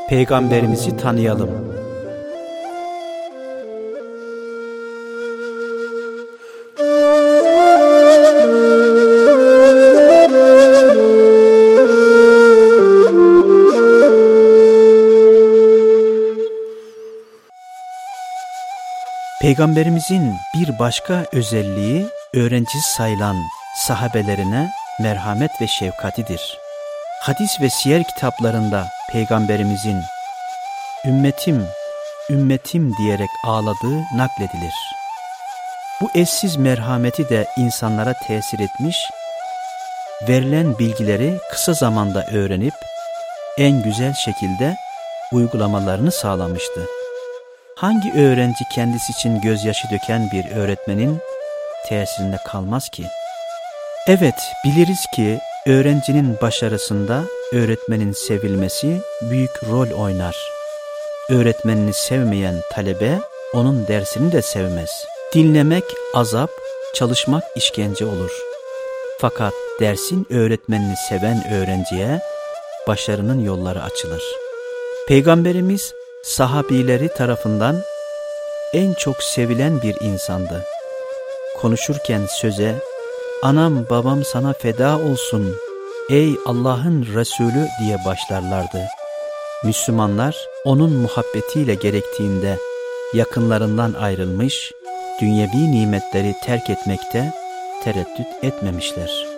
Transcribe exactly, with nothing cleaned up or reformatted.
Peygamberimizi tanıyalım. Peygamberimizin bir başka özelliği öğrencisi sayılan sahabelerine merhamet ve şefkatidir. Hadis ve siyer kitaplarında Peygamberimizin "Ümmetim, ümmetim" diyerek ağladığı nakledilir. Bu eşsiz merhameti de insanlara tesir etmiş, verilen bilgileri kısa zamanda öğrenip en güzel şekilde uygulamalarını sağlamıştı. Hangi öğrenci kendisi için gözyaşı döken bir öğretmenin tesirinde kalmaz ki? Evet, biliriz ki öğrencinin başarısında öğretmenin sevilmesi büyük rol oynar. Öğretmenini sevmeyen talebe onun dersini de sevmez. Dinlemek azap, çalışmak işkence olur. Fakat dersin öğretmenini seven öğrenciye başarının yolları açılır. Peygamberimiz sahabileri tarafından en çok sevilen bir insandı. Konuşurken söze "Anam babam sana feda olsun ey Allah'ın Resulü" diye başlarlardı. Müslümanlar onun muhabbetiyle gerektiğinde yakınlarından ayrılmış, dünyevi nimetleri terk etmekte tereddüt etmemişler.